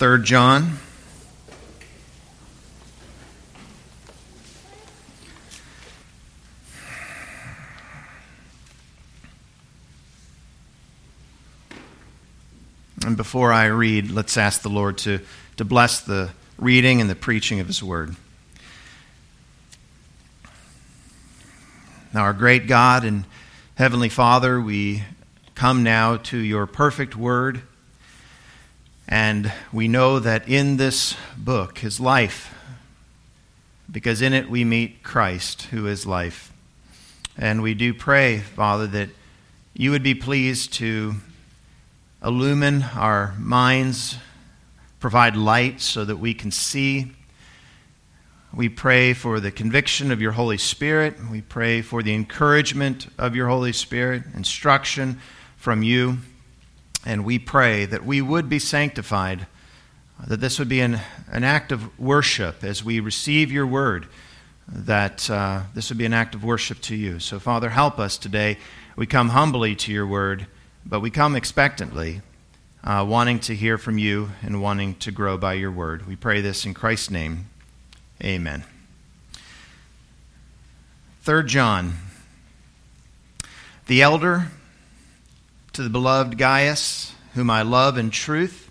3 John. And before I read, let's ask the Lord to bless the reading and the preaching of His Word. Now, our great God and Heavenly Father, we come now to Your perfect Word, and we know that in this book is life, because in it we meet Christ, who is life. And we do pray, Father, that You would be pleased to illumine our minds, provide light so that we can see. We pray for the conviction of Your Holy Spirit. We pray for the encouragement of Your Holy Spirit, instruction from You. And we pray that we would be sanctified, that this would be an act of worship as we receive Your word, that this would be an act of worship to You. So, Father, help us today. We come humbly to Your word, but we come expectantly, wanting to hear from You and wanting to grow by Your word. We pray this in Christ's name. Amen. 3 John. The elder, to the beloved Gaius, whom I love in truth.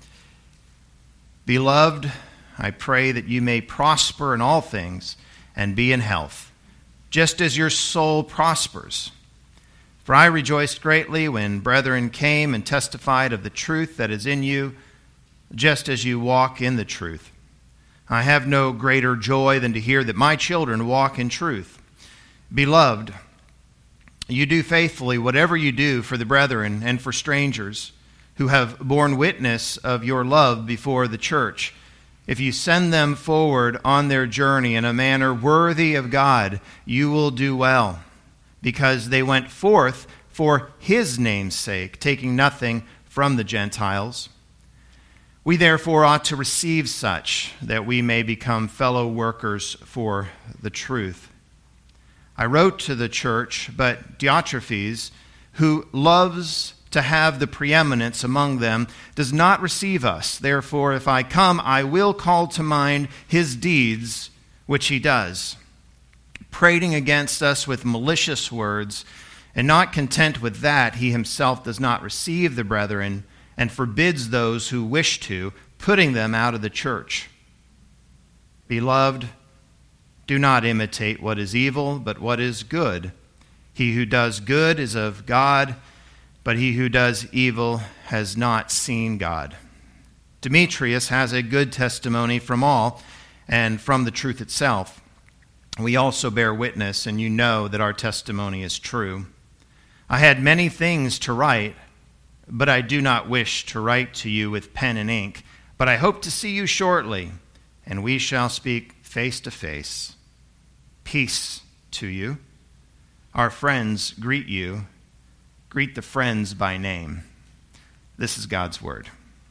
Beloved, I pray that you may prosper in all things and be in health, just as your soul prospers. For I rejoiced greatly when brethren came and testified of the truth that is in you, just as you walk in the truth. I have no greater joy than to hear that my children walk in truth. Beloved, you do faithfully whatever you do for the brethren and for strangers who have borne witness of your love before the church. If you send them forward on their journey in a manner worthy of God, you will do well, because they went forth for His name's sake, taking nothing from the Gentiles. We therefore ought to receive such, that we may become fellow workers for the truth. I wrote to the church, but Diotrephes, who loves to have the preeminence among them, does not receive us. Therefore, if I come, I will call to mind his deeds, which he does, prating against us with malicious words, and not content with that, he himself does not receive the brethren, and forbids those who wish to, putting them out of the church. Beloved, do not imitate what is evil, but what is good. He who does good is of God, but he who does evil has not seen God. Demetrius has a good testimony from all, and from the truth itself. We also bear witness, and you know that our testimony is true. I had many things to write, but I do not wish to write to you with pen and ink. But I hope to see you shortly, and we shall speak face to face. Peace to you. Our friends greet you. Greet the friends by name. This is God's word.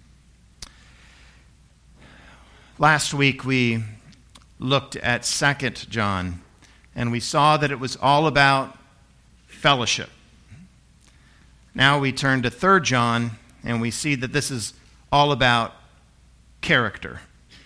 Last week we looked at 2 John, and we saw that it was all about fellowship. Now we turn to 3 John, and we see that this is all about character.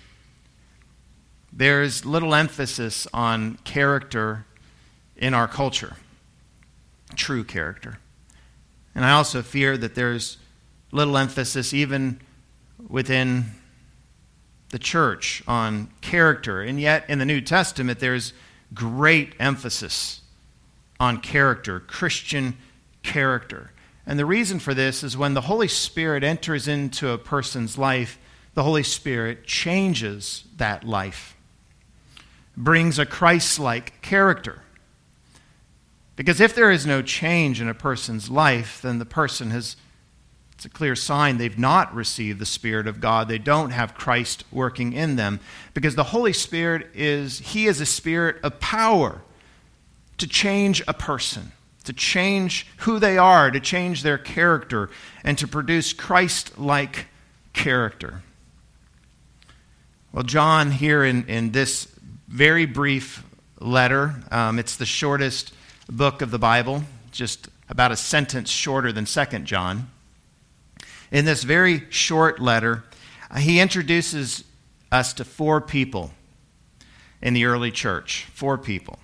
There's little emphasis on character in our culture, true character. And I also fear that there's little emphasis even within the church on character. And yet in the New Testament, there's great emphasis on character, Christian character. And the reason for this is when the Holy Spirit enters into a person's life, the Holy Spirit changes that life, brings a Christ-like character. Because if there is no change in a person's life, then the person it's a clear sign they've not received the Spirit of God. They don't have Christ working in them. Because the Holy Spirit He is a spirit of power to change a person, to change who they are, to change their character, and to produce Christ-like character. Well, John here in this very brief letter, it's the shortest book of the Bible, just about a sentence shorter than 2 John. In this very short letter, he introduces us to 4 people in the early church. 4 people.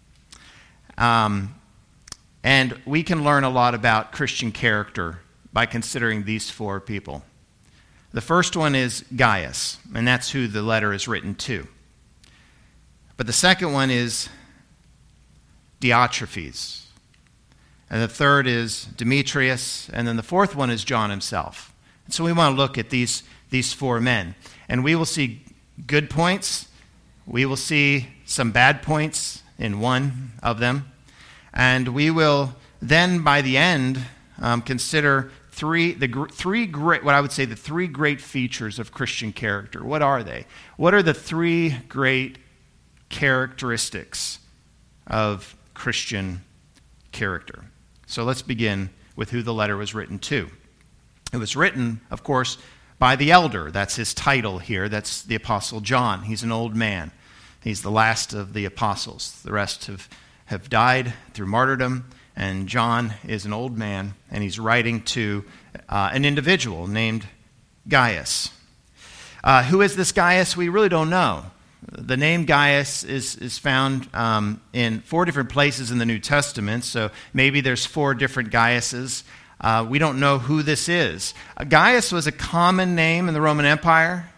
And we can learn a lot about Christian character by considering these 4 people. The first one is Gaius, and that's who the letter is written to. But the second one is Diotrephes. And the third is Demetrius. And then the fourth one is John himself. And so we want to look at these 4 men. And we will see good points. We will see some bad points in one of them. And we will then, by the end, consider the three great features of Christian character. What are they? What are the 3 great characteristics of Christian character? So let's begin with who the letter was written to. It was written, of course, by the elder. That's his title here. That's the Apostle John. He's an old man. He's the last of the apostles. The rest have died through martyrdom. And John is an old man, and he's writing to an individual named Gaius. Who is this Gaius? We really don't know. The name Gaius is found in 4 different places in the New Testament, so maybe there's 4 different Gaiuses. We don't know who this is. Gaius was a common name in the Roman Empire.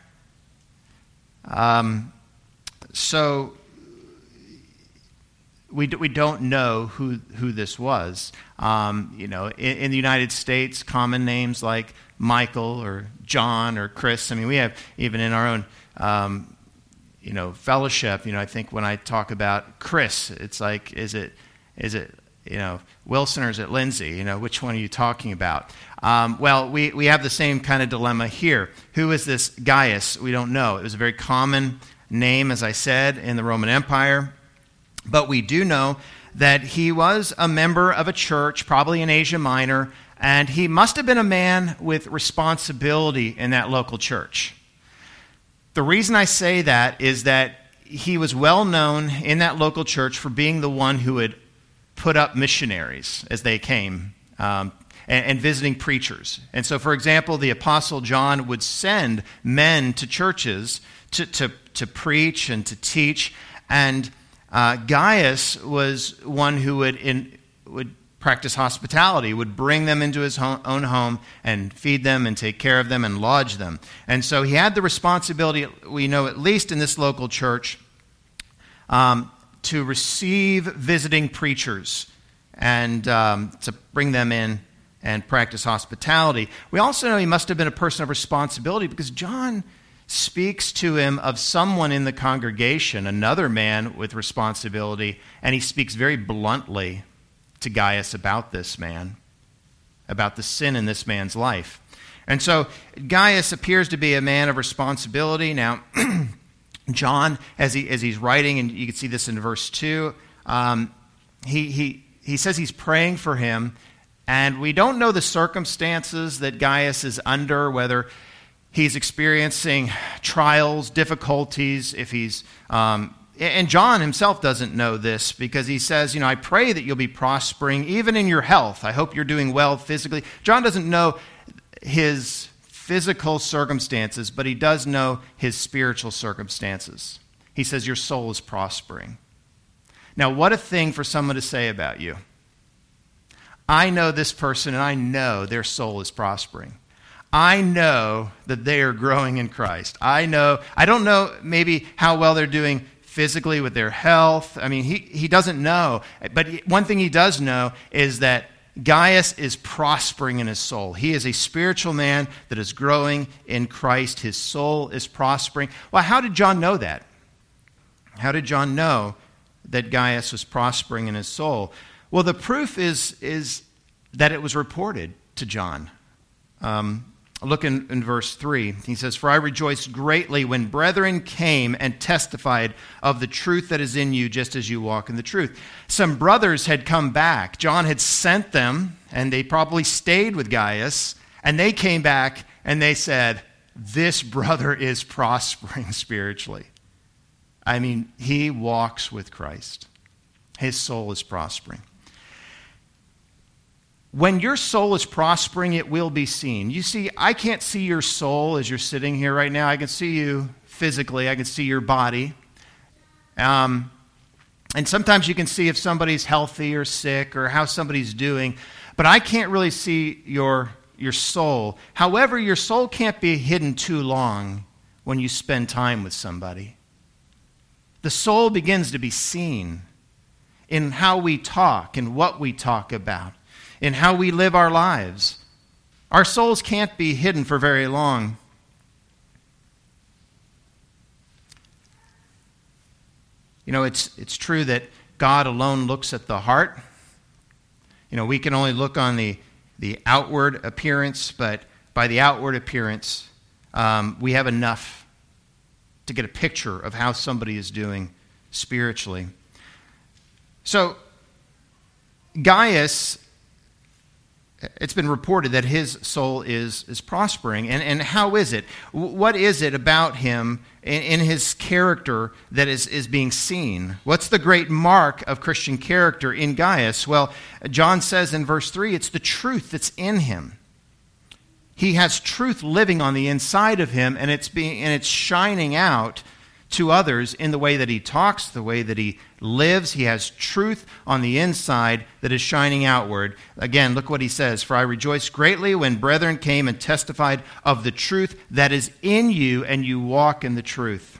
So we don't know who this was. In the United States, common names like Michael or John or Chris. I mean, we have even in our own fellowship. I think when I talk about Chris, it's like, is it Wilson or is it Lindsay? Which one are you talking about? Well, we have the same kind of dilemma here. Who is this Gaius? We don't know. It was a very common name, as I said, in the Roman Empire. But we do know that he was a member of a church, probably in Asia Minor, and he must have been a man with responsibility in that local church. The reason I say that is that he was well known in that local church for being the one who would put up missionaries as they came and visiting preachers. And so, for example, the Apostle John would send men to churches to preach and to teach, and Gaius was one who would practice hospitality, would bring them into his own home and feed them and take care of them and lodge them. And so he had the responsibility, we know at least in this local church, to receive visiting preachers and to bring them in and practice hospitality. We also know he must have been a person of responsibility because John speaks to him of someone in the congregation, another man with responsibility, and he speaks very bluntly to Gaius about this man, about the sin in this man's life. And so Gaius appears to be a man of responsibility. Now, John, as he's writing, and you can see this in verse 2, he says he's praying for him, and we don't know the circumstances that Gaius is under, whether he's experiencing trials, difficulties, if he's... and John himself doesn't know this because he says, I pray that you'll be prospering even in your health. I hope you're doing well physically. John doesn't know his physical circumstances, but he does know his spiritual circumstances. He says, your soul is prospering. Now, what a thing for someone to say about you. I know this person, and I know their soul is prospering. I know that they are growing in Christ. I don't know maybe how well they're doing physically with their health. I mean, he doesn't know. But one thing he does know is that Gaius is prospering in his soul. He is a spiritual man that is growing in Christ. His soul is prospering. Well, how did John know that? How did John know that Gaius was prospering in his soul? Well, the proof is that it was reported to John. Look in verse 3. He says, "For I rejoiced greatly when brethren came and testified of the truth that is in you, just as you walk in the truth." Some brothers had come back. John had sent them, and they probably stayed with Gaius, and they came back and they said, "This brother is prospering spiritually." I mean, he walks with Christ. His soul is prospering. when your soul is prospering, it will be seen. You see, I can't see your soul as you're sitting here right now. I can see you physically. I can see your body. And sometimes you can see if somebody's healthy or sick or how somebody's doing. But I can't really see your soul. However, your soul can't be hidden too long when you spend time with somebody. The soul begins to be seen in how we talk and what we talk about, in how we live our lives. Our souls can't be hidden for very long. You know, it's true that God alone looks at the heart. You know, we can only look on the outward appearance, but by the outward appearance, we have enough to get a picture of how somebody is doing spiritually. So, Gaius, it's been reported that his soul is prospering. And how is it? What is it about him in his character that is being seen? What's the great mark of Christian character in Gaius? Well, John says in verse 3, it's the truth that's in him. He has truth living on the inside of him, and it's shining out to others in the way that he talks, the way that he lives. He has truth on the inside that is shining outward. Again, look what he says. For I rejoiced greatly when brethren came and testified of the truth that is in you, and you walk in the truth.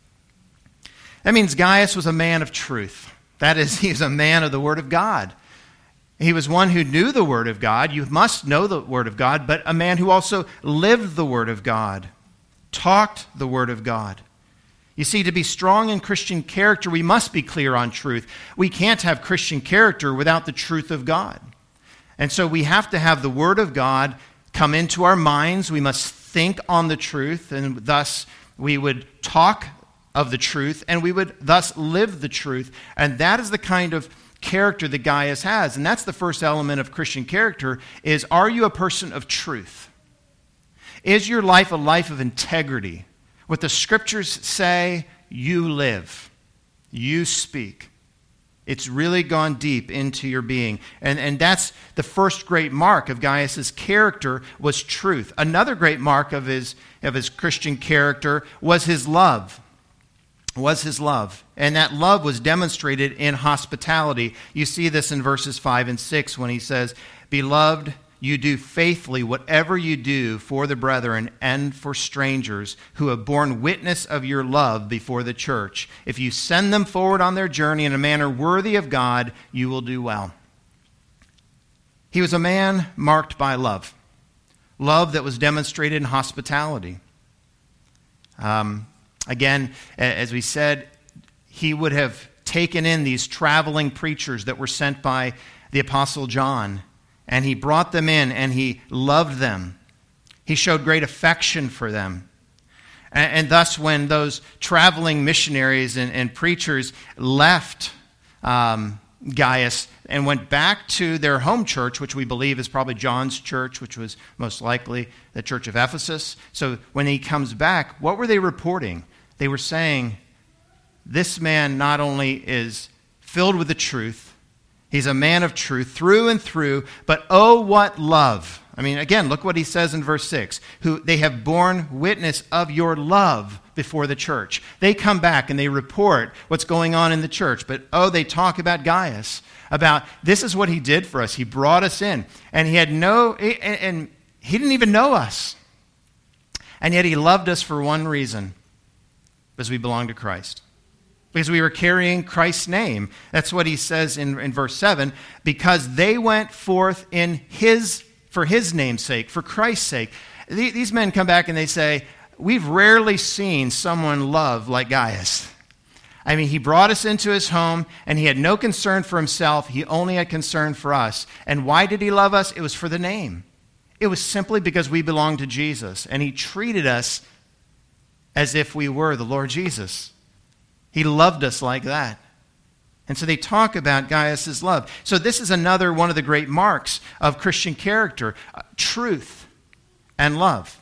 That means Gaius was a man of truth. That is, he's a man of the Word of God. He was one who knew the Word of God. You must know the Word of God, but a man who also lived the Word of God, talked the Word of God. You see, to be strong in Christian character, we must be clear on truth. We can't have Christian character without the truth of God. And so we have to have the Word of God come into our minds. We must think on the truth, and thus we would talk of the truth, and we would thus live the truth. And that is the kind of character that Gaius has. And that's the first element of Christian character is, are you a person of truth? Is your life a life of integrity? What the Scriptures say, you live. You speak. It's really gone deep into your being. And that's the first great mark of Gaius' character was truth. Another great mark of his Christian character was his love. And that love was demonstrated in hospitality. You see this in verses 5 and 6 when he says, Beloved, you do faithfully whatever you do for the brethren and for strangers who have borne witness of your love before the church. If you send them forward on their journey in a manner worthy of God, you will do well. He was a man marked by love. Love that was demonstrated in hospitality. Again, as we said, he would have taken in these traveling preachers that were sent by the Apostle John, and he brought them in, and he loved them. He showed great affection for them. And thus, when those traveling missionaries and preachers left Gaius and went back to their home church, which we believe is probably John's church, which was most likely the church of Ephesus. So when he comes back, what were they reporting? They were saying, this man not only is filled with the truth, he's a man of truth through and through, but oh, what love. I mean, again, look what he says in verse 6. Who they have borne witness of your love before the church. They come back and they report what's going on in the church. But oh, they talk about Gaius, about this is what he did for us. He brought us in. And he didn't even know us. And yet he loved us for one reason. Because we belong to Christ. Because we were carrying Christ's name. That's what he says in verse 7. Because they went forth for his name's sake, for Christ's sake. These men come back and they say, we've rarely seen someone love like Gaius. I mean, he brought us into his home, and he had no concern for himself. He only had concern for us. And why did he love us? It was for the name. It was simply because we belonged to Jesus. And he treated us as if we were the Lord Jesus. He loved us like that. And so they talk about Gaius' love. So this is another one of the great marks of Christian character, truth and love.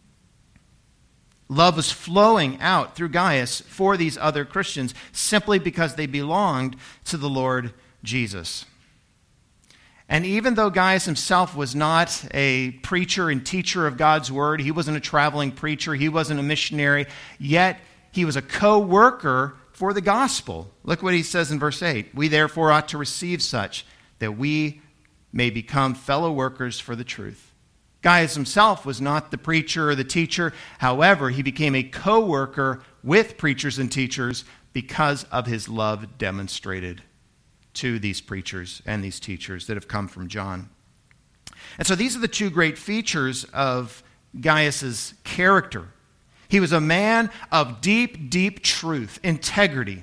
Love was flowing out through Gaius for these other Christians simply because they belonged to the Lord Jesus. And even though Gaius himself was not a preacher and teacher of God's word, he wasn't a traveling preacher, he wasn't a missionary, yet he was a co-worker for the gospel. Look what he says in verse 8. We therefore ought to receive such, that we may become fellow workers for the truth. Gaius himself was not the preacher or the teacher. However, he became a co-worker with preachers and teachers because of his love demonstrated to these preachers and these teachers that have come from John. And so these are the two great features of Gaius's character. He was a man of deep, deep truth, integrity.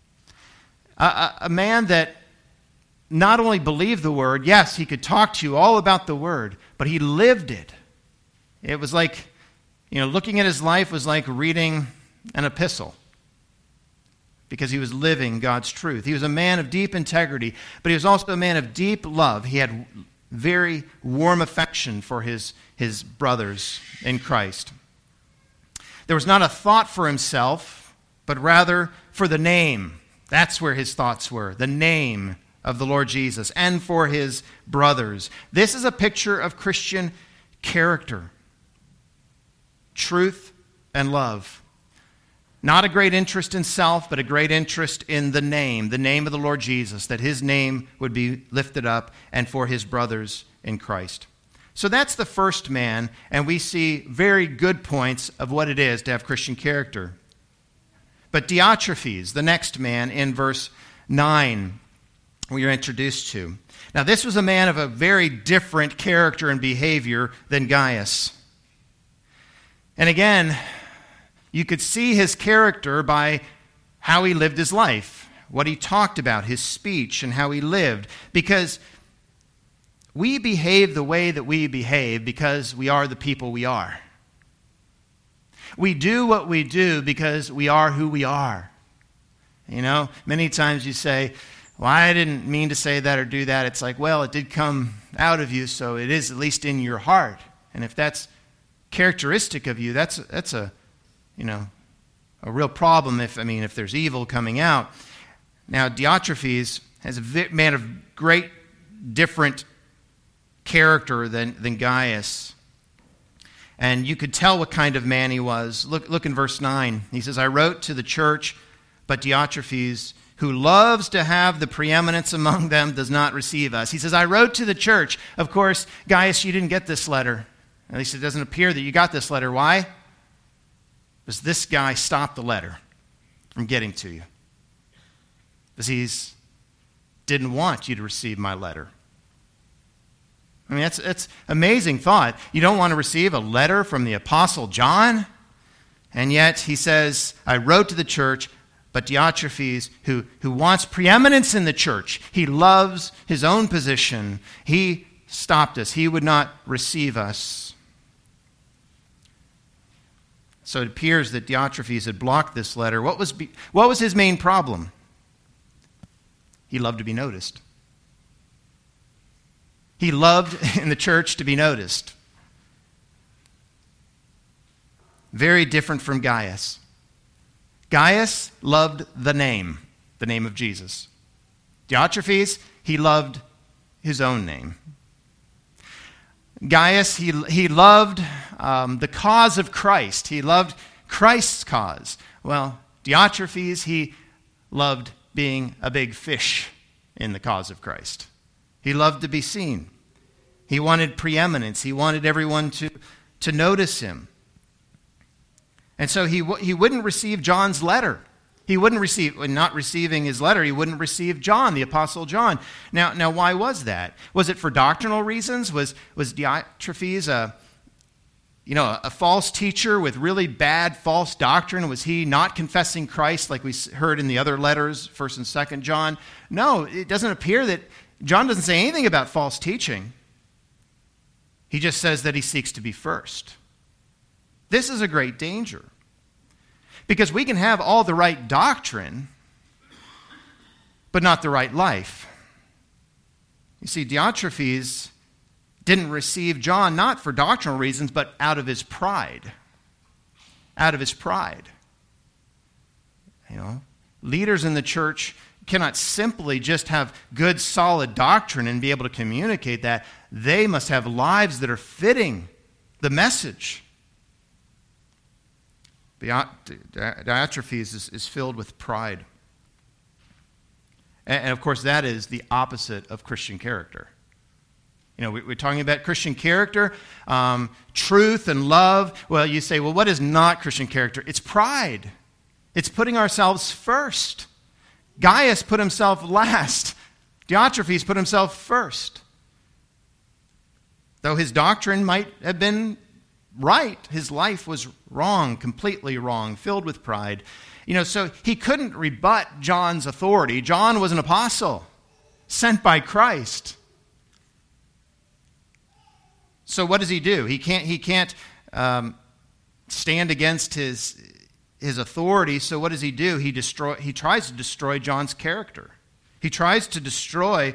A man that not only believed the word, yes, he could talk to you all about the word, but he lived it. It was like, looking at his life was like reading an epistle, because he was living God's truth. He was a man of deep integrity, but he was also a man of deep love. He had very warm affection for his brothers in Christ. There was not a thought for himself, but rather for the name. That's where his thoughts were, the name of the Lord Jesus, and for his brothers. This is a picture of Christian character, truth and love. Not a great interest in self, but a great interest in the name of the Lord Jesus, that his name would be lifted up, and for his brothers in Christ. So that's the first man, and we see very good points of what it is to have Christian character. But Diotrephes, the next man in verse 9, we are introduced to. Now this was a man of a very different character and behavior than Gaius. And again, you could see his character by how he lived his life, what he talked about, his speech, and how he lived. Because we behave the way that we behave because we are the people we are. We do what we do because we are who we are. Many times you say, well, I didn't mean to say that or do that. It's like, well, it did come out of you, so it is at least in your heart. And if that's characteristic of you, that's a real problem if there's evil coming out. Now, Diotrephes is a man of great different character than Gaius. And you could tell what kind of man he was. Look in verse 9. He says, I wrote to the church, but Diotrephes, who loves to have the preeminence among them, does not receive us. He says, I wrote to the church. Of course, Gaius, you didn't get this letter. At least it doesn't appear that you got this letter. Why? Because this guy stopped the letter from getting to you. Because he didn't want you to receive my letter. That's amazing thought. You don't want to receive a letter from the Apostle John? And yet he says, I wrote to the church, but Diotrephes, who wants preeminence in the church, he loves his own position, he stopped us. He would not receive us. So it appears that Diotrephes had blocked this letter. What was his main problem? He loved to be noticed. He loved in the church to be noticed. Very different from Gaius. Gaius loved the name of Jesus. Diotrephes, he loved his own name. Gaius, he loved the cause of Christ. He loved Christ's cause. Well, Diotrephes, he loved being a big fish in the cause of Christ. He loved to be seen. He wanted preeminence. He wanted everyone to notice him. And so he wouldn't receive John's letter. He wouldn't receive, not receiving his letter, he wouldn't receive John, the Apostle John. Now why was that? Was it for doctrinal reasons? Was Diotrephes a false teacher with really bad false doctrine? Was he not confessing Christ like we heard in the other letters, 1st and 2nd John? No, it doesn't appear that John doesn't say anything about false teaching. He just says that he seeks to be first. This is a great danger. Because we can have all the right doctrine, but not the right life. You see, Diotrephes didn't receive John not for doctrinal reasons, but out of his pride. Out of his pride. Leaders in the church cannot simply just have good, solid doctrine and be able to communicate that. They must have lives that are fitting the message. Diotrephes is filled with pride. And of course, that is the opposite of Christian character. You know, we're talking about Christian character, truth and love. Well, you say, well, what is not Christian character? It's pride. It's putting ourselves first. Gaius put himself last. Diotrephes put himself first. Though his doctrine might have been right, his life was wrong, completely wrong, filled with pride. You know, so he couldn't rebut John's authority. John was an apostle sent by Christ. So what does he do? He can't stand against his authority. So what does he do? He tries to destroy John's character. He tries to destroy,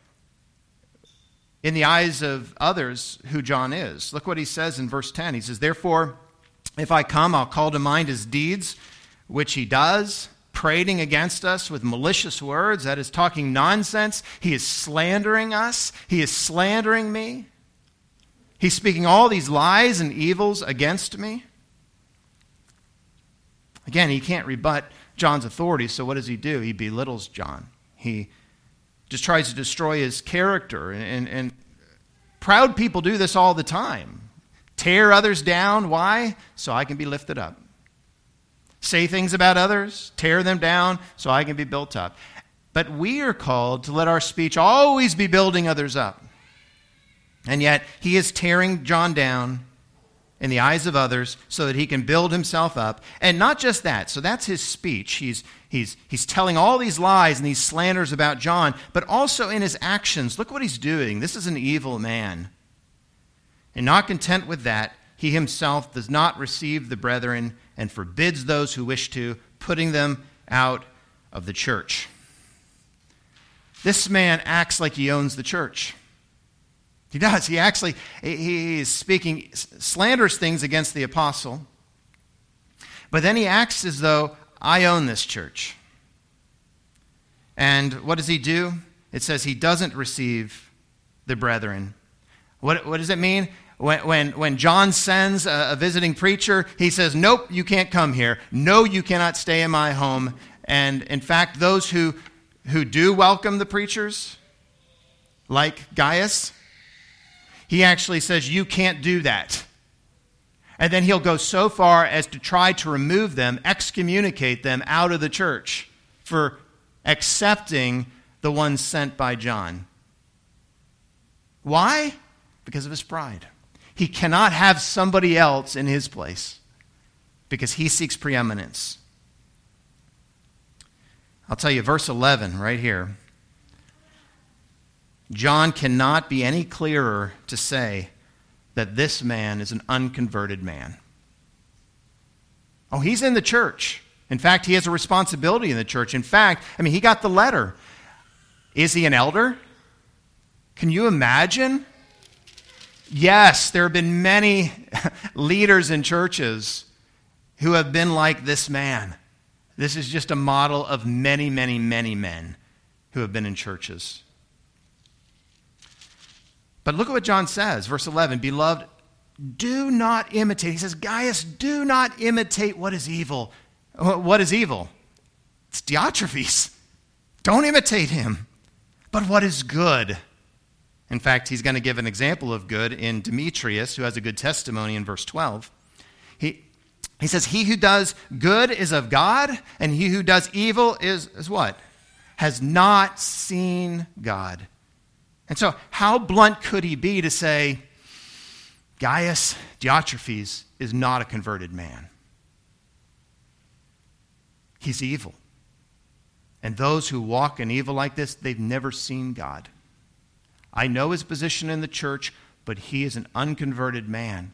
in the eyes of others, who John is. Look what he says in verse 10. He says, "Therefore, if I come, I'll call to mind his deeds, which he does, prating against us with malicious words." That is talking nonsense. He is slandering us. He is slandering me. He's speaking all these lies and evils against me. Again, he can't rebut John's authority, so what does he do? He belittles John. He just tries to destroy his character. And proud people do this all the time. Tear others down. Why? So I can be lifted up. Say things about others, tear them down, so I can be built up. But we are called to let our speech always be building others up. And yet, he is tearing John down in the eyes of others so that he can build himself up. And not just that. So that's his speech. He's telling all these lies and these slanders about John, but also in his actions. Look what he's doing. This is an evil man. And not content with that, he himself does not receive the brethren and forbids those who wish to, putting them out of the church. This man acts like he owns the church. He does. He is speaking slanderous things against the apostle. But then he acts as though I own this church. And what does he do? It says he doesn't receive the brethren. What does it mean? When John sends a visiting preacher, he says, nope, you can't come here. No, you cannot stay in my home. And in fact, those who do welcome the preachers, like Gaius, he actually says, you can't do that. And then he'll go so far as to try to remove them, excommunicate them out of the church for accepting the one sent by John. Why? Because of his pride. He cannot have somebody else in his place because he seeks preeminence. I'll tell you, verse 11 right here. John cannot be any clearer to say that this man is an unconverted man. Oh, he's in the church. In fact, he has a responsibility in the church. In fact, he got the letter. Is he an elder? Can you imagine? Yes, there have been many leaders in churches who have been like this man. This is just a model of many, many, many men who have been in churches. But look at what John says, verse 11. Beloved, do not imitate. He says, Gaius, do not imitate what is evil. What is evil? It's Diotrephes. Don't imitate him. But what is good? In fact, he's going to give an example of good in Demetrius, who has a good testimony in verse 12. He says, he who does good is of God, and he who does evil is what? Has not seen God. And so how blunt could he be to say, Gaius Diotrephes is not a converted man? He's evil. And those who walk in evil like this, they've never seen God. I know his position in the church, but he is an unconverted man.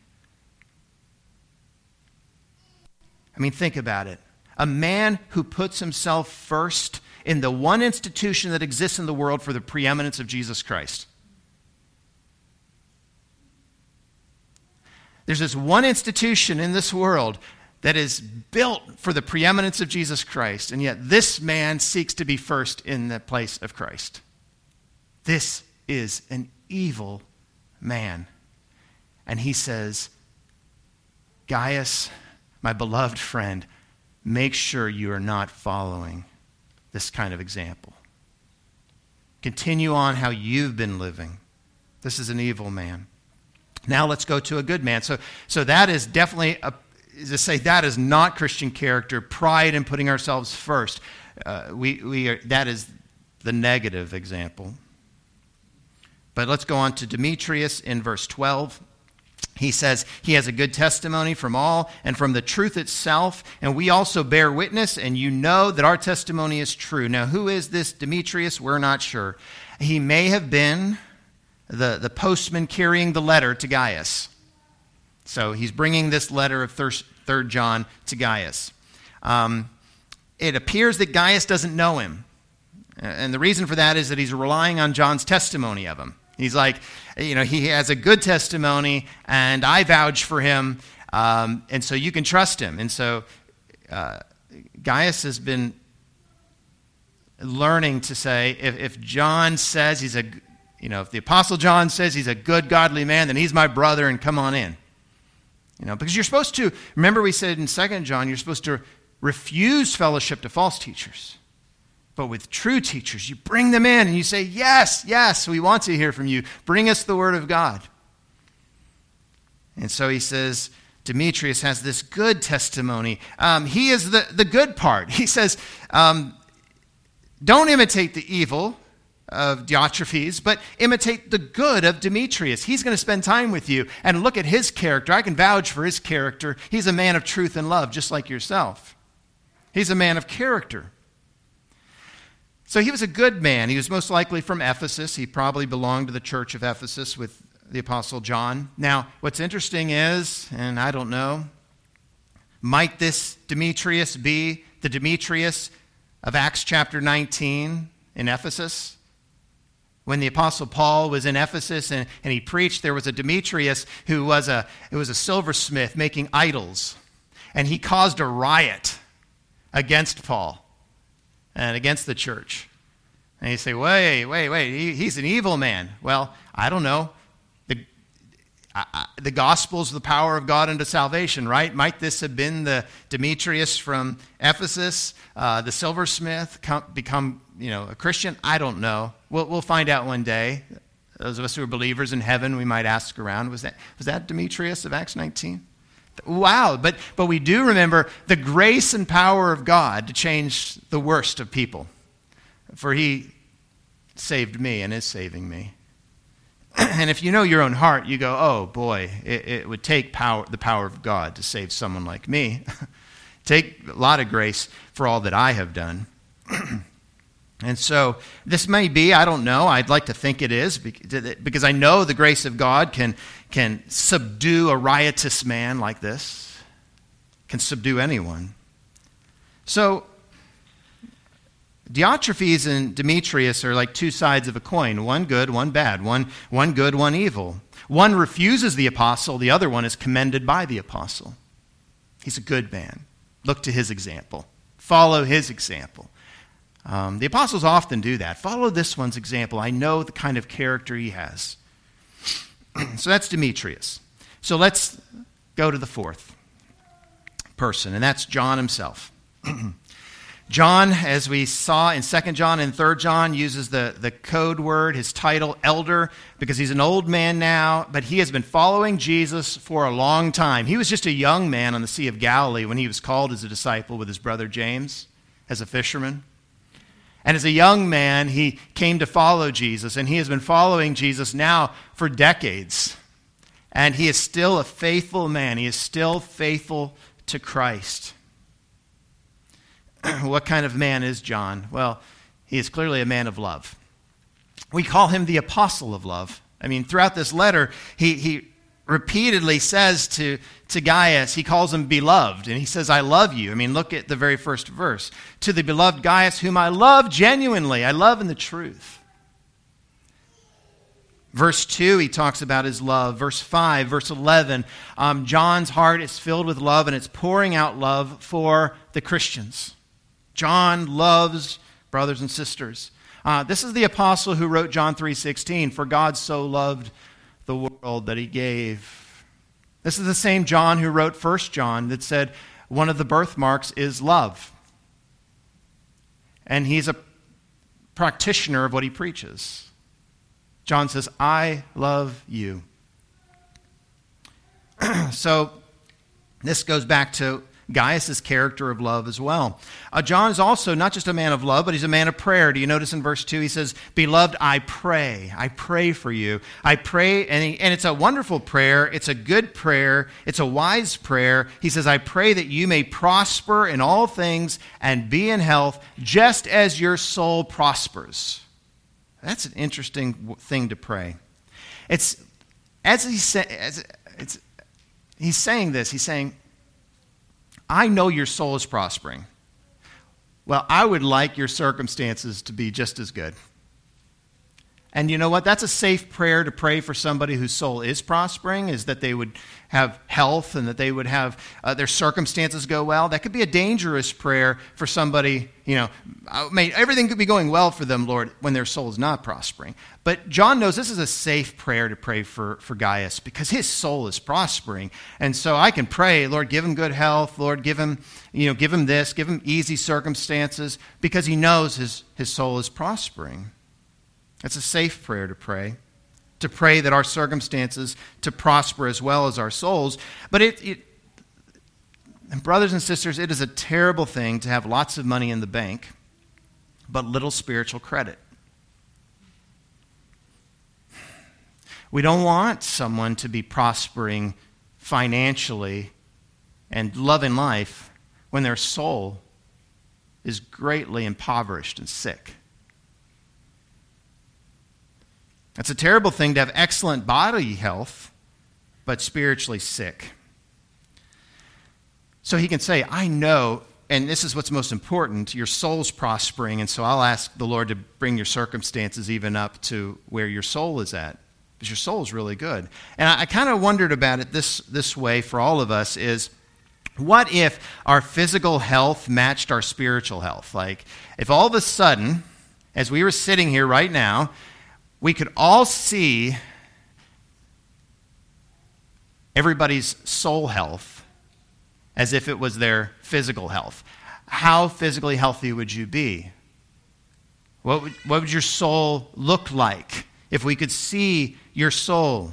Think about it. A man who puts himself first in the one institution that exists in the world for the preeminence of Jesus Christ. There's this one institution in this world that is built for the preeminence of Jesus Christ, and yet this man seeks to be first in the place of Christ. This is an evil man. And he says, Gaius, my beloved friend, make sure you are not following this kind of example. Continue on how you've been living. This is an evil man. Now let's go to a good man. So that is definitely, that is not Christian character, pride in putting ourselves first. That is the negative example. But let's go on to Demetrius in verse 12. He says, he has a good testimony from all and from the truth itself, and we also bear witness, and you know that our testimony is true. Now, who is this Demetrius? We're not sure. He may have been the postman carrying the letter to Gaius. So he's bringing this letter of 3 John to Gaius. It appears that Gaius doesn't know him. And the reason for that is that he's relying on John's testimony of him. He's like, he has a good testimony, and I vouch for him, and so you can trust him. And so Gaius has been learning to say, if John says if the Apostle John says he's a good, godly man, then he's my brother, and come on in. Because you're supposed to, remember we said in 2 John, you're supposed to refuse fellowship to false teachers. But with true teachers, you bring them in and you say, yes, we want to hear from you. Bring us the word of God. And so he says, Demetrius has this good testimony. He is the good part. He says, don't imitate the evil of Diotrephes, but imitate the good of Demetrius. He's going to spend time with you and look at his character. I can vouch for his character. He's a man of truth and love, just like yourself. He's a man of character. So he was a good man. He was most likely from Ephesus. He probably belonged to the church of Ephesus with the Apostle John. Now, what's interesting is, and I don't know, might this Demetrius be the Demetrius of Acts chapter 19 in Ephesus? When the Apostle Paul was in Ephesus and he preached, there was a Demetrius who was a silversmith making idols. And he caused a riot against Paul and against the church. And you say, wait, he's an evil man. Well, I don't know. The gospel's the power of God unto salvation, right? Might this have been the Demetrius from Ephesus, the silversmith, become a Christian? I don't know. We'll find out one day. Those of us who are believers in heaven, we might ask around, was that Demetrius of Acts 19? Wow, but we do remember the grace and power of God to change the worst of people. For he saved me and is saving me. And if you know your own heart, you go, oh boy, it would take the power of God to save someone like me. Take a lot of grace for all that I have done. And so this may be, I don't know, I'd like to think it is, because I know the grace of God can subdue a riotous man like this, can subdue anyone. So Diotrephes and Demetrius are like two sides of a coin, one good, one bad, one good, one evil. One refuses the apostle, the other one is commended by the apostle. He's a good man. Look to his example. Follow his example. The apostles often do that. Follow this one's example. I know the kind of character he has. So that's Demetrius. So let's go to the fourth person, and that's John himself. John, as we saw in 2 John and 3 John, uses the code word, his title, elder, because he's an old man now, but he has been following Jesus for a long time. He was just a young man on the Sea of Galilee when he was called as a disciple with his brother James as a fisherman. And as a young man, he came to follow Jesus, and he has been following Jesus now for decades. And he is still a faithful man. He is still faithful to Christ. What kind of man is John? Well, he is clearly a man of love. We call him the apostle of love. I mean, throughout this letter, he repeatedly says to Gaius, he calls him beloved, and he says, I love you. I mean, look at the very first verse. To the beloved Gaius, whom I love genuinely, I love in the truth. Verse 2, he talks about his love. Verse 5, verse 11, John's heart is filled with love, and it's pouring out love for the Christians. John loves brothers and sisters. This is the apostle who wrote John 3:16, "For God so loved the world that he gave." This is the same John who wrote 1 John that said one of the birthmarks is love. And he's a practitioner of what he preaches. John says, "I love you." So this goes back to Gaius' character of love as well. John is also not just a man of love, but he's a man of prayer. Do you notice in verse 2 he says, "Beloved, I pray for you." I pray, and it's a wonderful prayer. It's a good prayer. It's a wise prayer. He says, "I pray that you may prosper in all things and be in health, just as your soul prospers." That's an interesting thing to pray. It's as he's saying this. He's saying, I know your soul is prospering. Well, I would like your circumstances to be just as good. And you know what? That's a safe prayer to pray for somebody whose soul is prospering, is that they would have health and that they would have their circumstances go well. That could be a dangerous prayer for somebody, everything could be going well for them, Lord, when their soul is not prospering. But John knows this is a safe prayer to pray for Gaius because his soul is prospering. And so I can pray, Lord, give him good health. Lord, give him this, give him easy circumstances because he knows his soul is prospering. It's a safe prayer to pray that our circumstances to prosper as well as our souls. But and brothers and sisters, it is a terrible thing to have lots of money in the bank, but little spiritual credit. We don't want someone to be prospering financially and loving life when their soul is greatly impoverished and sick. It's a terrible thing to have excellent bodily health, but spiritually sick. So he can say, I know, and this is what's most important, your soul's prospering, and so I'll ask the Lord to bring your circumstances even up to where your soul is at, because your soul is really good. And I kind of wondered about it this way for all of us is, what if our physical health matched our spiritual health? Like, if all of a sudden, as we were sitting here right now, we could all see everybody's soul health as if it was their physical health. How physically healthy would you be? What would your soul look like if we could see your soul?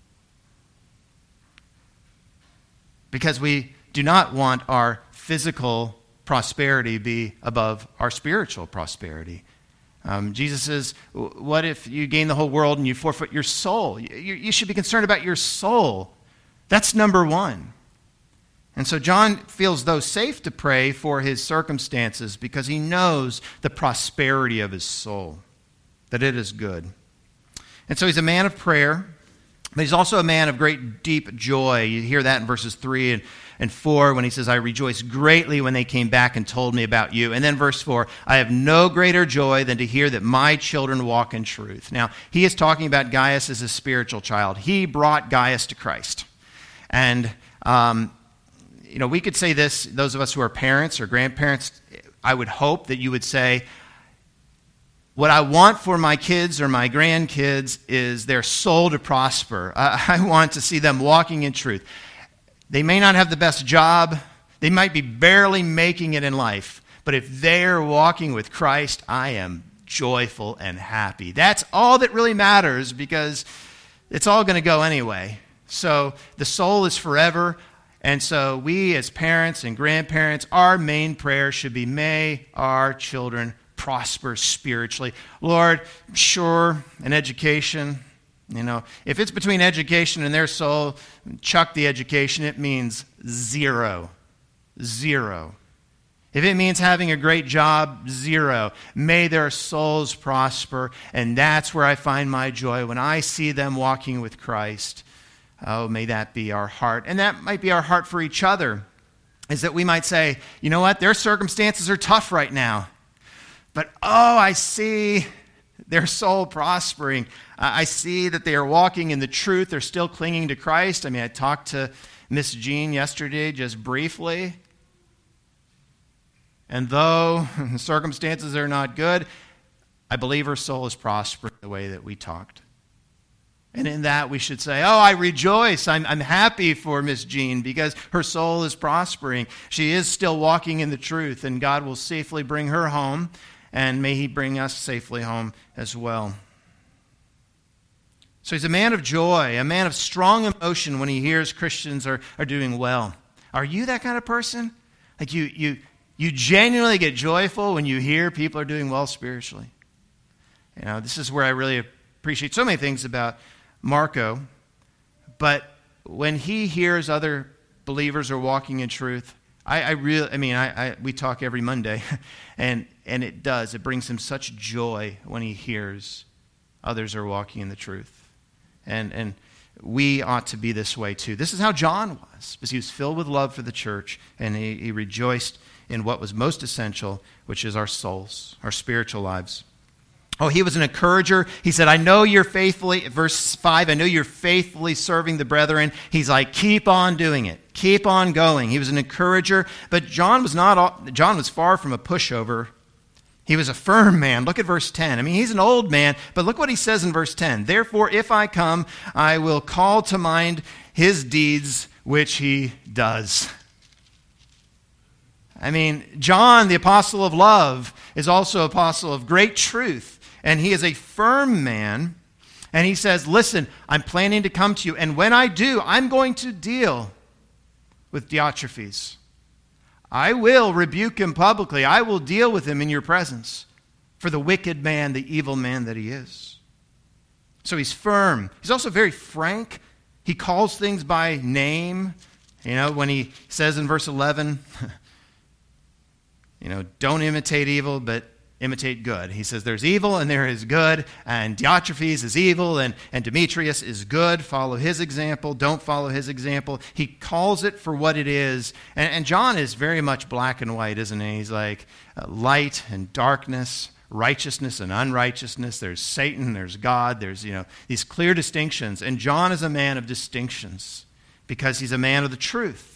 Because we do not want our physical prosperity be above our spiritual prosperity. Jesus says, what if you gain the whole world and you forfeit your soul? You should be concerned about your soul. That's number one. And so John feels, though, safe to pray for his circumstances because he knows the prosperity of his soul, that it is good. And so he's a man of prayer, but he's also a man of great deep joy. You hear that in verses 3 and 4 when he says, I rejoiced greatly when they came back and told me about you. And then verse 4, I have no greater joy than to hear that my children walk in truth. Now, he is talking about Gaius as a spiritual child. He brought Gaius to Christ. And, we could say this, those of us who are parents or grandparents, I would hope that you would say, what I want for my kids or my grandkids is their soul to prosper. I want to see them walking in truth. They may not have the best job. They might be barely making it in life. But if they're walking with Christ, I am joyful and happy. That's all that really matters because it's all going to go anyway. So the soul is forever. And so we as parents and grandparents, our main prayer should be, may our children prosper spiritually. Lord, sure, an education, if it's between education and their soul, chuck the education, it means zero. Zero. If it means having a great job, zero. May their souls prosper, and that's where I find my joy when I see them walking with Christ. Oh, may that be our heart. And that might be our heart for each other, is that we might say, you know what, their circumstances are tough right now. But, I see their soul prospering. I see that they are walking in the truth. They're still clinging to Christ. I mean, I talked to Miss Jean yesterday just briefly. And though the circumstances are not good, I believe her soul is prospering the way that we talked. And in that we should say, oh, I rejoice. I'm happy for Miss Jean because her soul is prospering. She is still walking in the truth, and God will safely bring her home, and may He bring us safely home as well. So he's a man of joy, a man of strong emotion when he hears Christians are doing well. Are you that kind of person? Like you genuinely get joyful when you hear people are doing well spiritually. You know, this is where I really appreciate so many things about Marco, but when he hears other believers are walking in truth, we talk every Monday, and it brings him such joy when he hears others are walking in the truth. And we ought to be this way too. This is how John was, because he was filled with love for the church, and he rejoiced in what was most essential, which is our souls, our spiritual lives. Oh, he was an encourager. He said, I know you're faithfully, verse 5, I know you're faithfully serving the brethren. He's like, keep on doing it. Keep on going. He was an encourager, but John was far from a pushover. He was a firm man. Look at verse 10. I mean, he's an old man, but look what he says in verse 10. Therefore, if I come, I will call to mind his deeds which he does. I mean, John, the apostle of love, is also apostle of great truth. And he is a firm man. And he says, listen, I'm planning to come to you. And when I do, I'm going to deal with Diotrephes. I will rebuke him publicly. I will deal with him in your presence for the wicked man, the evil man that he is. So he's firm. He's also very frank. He calls things by name. You know, when he says in verse 11, don't imitate evil, but imitate good. He says there's evil and there is good, and Diotrephes is evil and Demetrius is good. Follow his example. Don't follow his example. He calls it for what it is. And John is very much black and white, isn't he? He's like light and darkness, righteousness and unrighteousness. There's Satan, there's God. There's, these clear distinctions. And John is a man of distinctions because he's a man of the truth.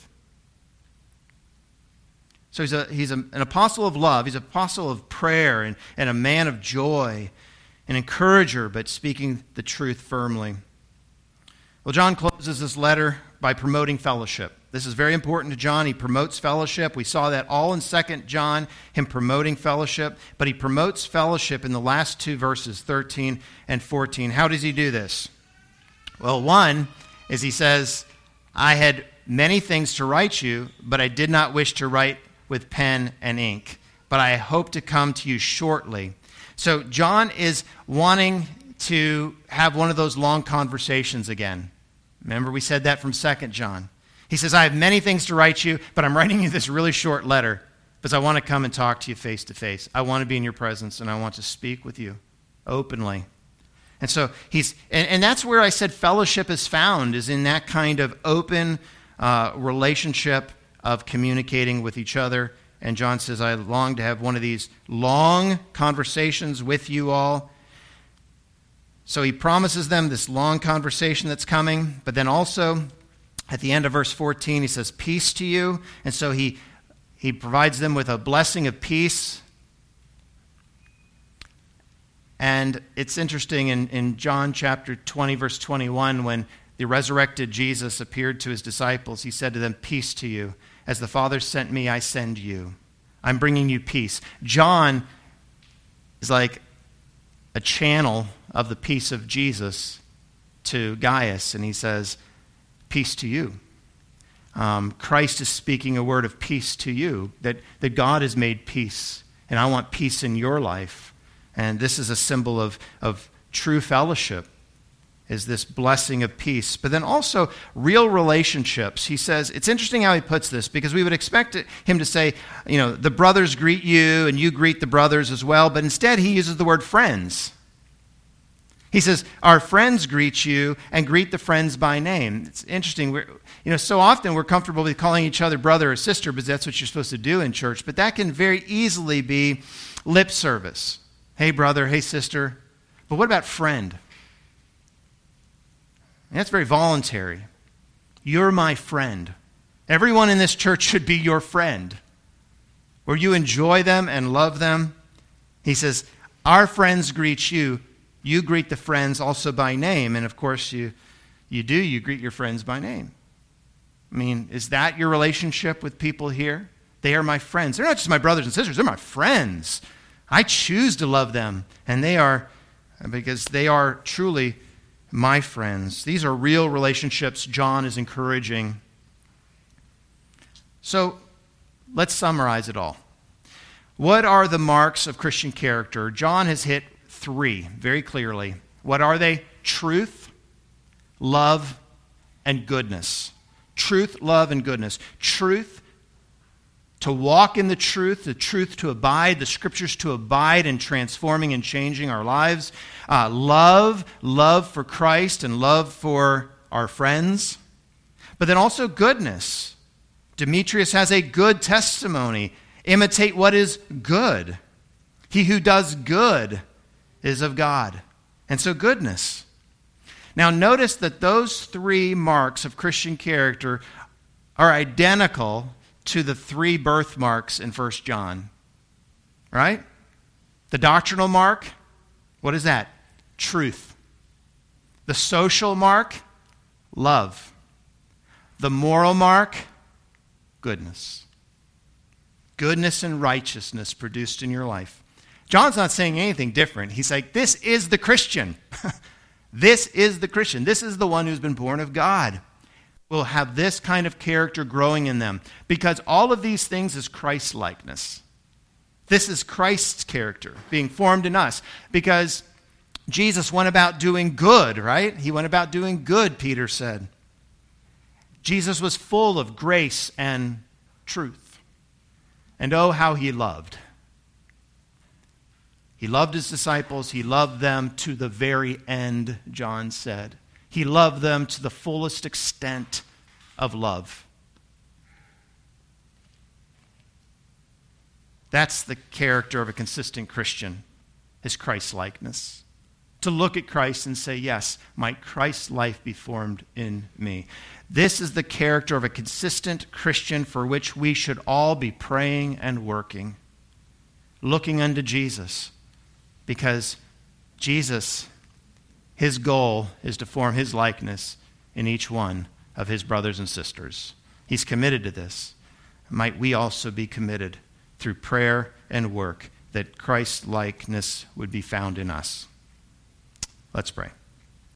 So he's an apostle of love. He's an apostle of prayer and a man of joy, an encourager, but speaking the truth firmly. Well, John closes this letter by promoting fellowship. This is very important to John. He promotes fellowship. We saw that all in 2 John, him promoting fellowship. But he promotes fellowship in the last two verses, 13 and 14. How does he do this? Well, one is he says, I had many things to write you, but I did not wish to write with pen and ink, but I hope to come to you shortly. So John is wanting to have one of those long conversations again. Remember we said that from 2 John. He says, I have many things to write you, but I'm writing you this really short letter because I want to come and talk to you face to face. I want to be in your presence, and I want to speak with you openly. And so and that's where I said fellowship is found, is in that kind of open relationship of communicating with each other. And John says, I long to have one of these long conversations with you all. So he promises them this long conversation that's coming, but then also at the end of verse 14, he says, peace to you. And so he provides them with a blessing of peace. And it's interesting in John chapter 20, verse 21, when the resurrected Jesus appeared to his disciples, he said to them, peace to you. As the Father sent me, I send you. I'm bringing you peace. John is like a channel of the peace of Jesus to Gaius, and he says, peace to you. Christ is speaking a word of peace to you, that God has made peace, and I want peace in your life. And this is a symbol of true fellowship, is this blessing of peace. But then also real relationships. He says, it's interesting how he puts this, because we would expect him to say, the brothers greet you and you greet the brothers as well, but instead he uses the word friends. He says, our friends greet you and greet the friends by name. It's interesting. So often we're comfortable with calling each other brother or sister because that's what you're supposed to do in church, but that can very easily be lip service. Hey brother, hey sister. But what about friend? That's very voluntary. You're my friend. Everyone in this church should be your friend. Where you enjoy them and love them. He says, our friends greet you. You greet the friends also by name. And of course, you greet your friends by name. I mean, is that your relationship with people here? They are my friends. They're not just my brothers and sisters. They're my friends. I choose to love them. And because they are truly my friends. These are real relationships John is encouraging. So, let's summarize it all. What are the marks of Christian character? John has hit 3 very clearly. What are they? Truth, love, and goodness. Truth, love, and goodness. Truth, to walk in the truth to abide, the Scriptures to abide in transforming and changing our lives. Love for Christ and love for our friends. But then also goodness. Demetrius has a good testimony. Imitate what is good. He who does good is of God. And so goodness. Now notice that those 3 marks of Christian character are identical to the 3 birthmarks in 1 John. Right? The doctrinal mark, what is that? Truth. The social mark, love. The moral mark, goodness. Goodness and righteousness produced in your life. John's not saying anything different. He's like, this is the Christian. This is the Christian. This is the one who's been born of God. Will have this kind of character growing in them. Because all of these things is Christ-likeness. This is Christ's character being formed in us. Because Jesus went about doing good, right? He went about doing good, Peter said. Jesus was full of grace and truth. And oh, how he loved. He loved his disciples. He loved them to the very end, John said. He loved them to the fullest extent of love. That's the character of a consistent Christian, his Christ-likeness. To look at Christ and say, yes, might Christ's life be formed in me. This is the character of a consistent Christian for which we should all be praying and working, looking unto Jesus, because Jesus, his goal is to form his likeness in each one of his brothers and sisters. He's committed to this. Might we also be committed through prayer and work that Christ's likeness would be found in us. Let's pray.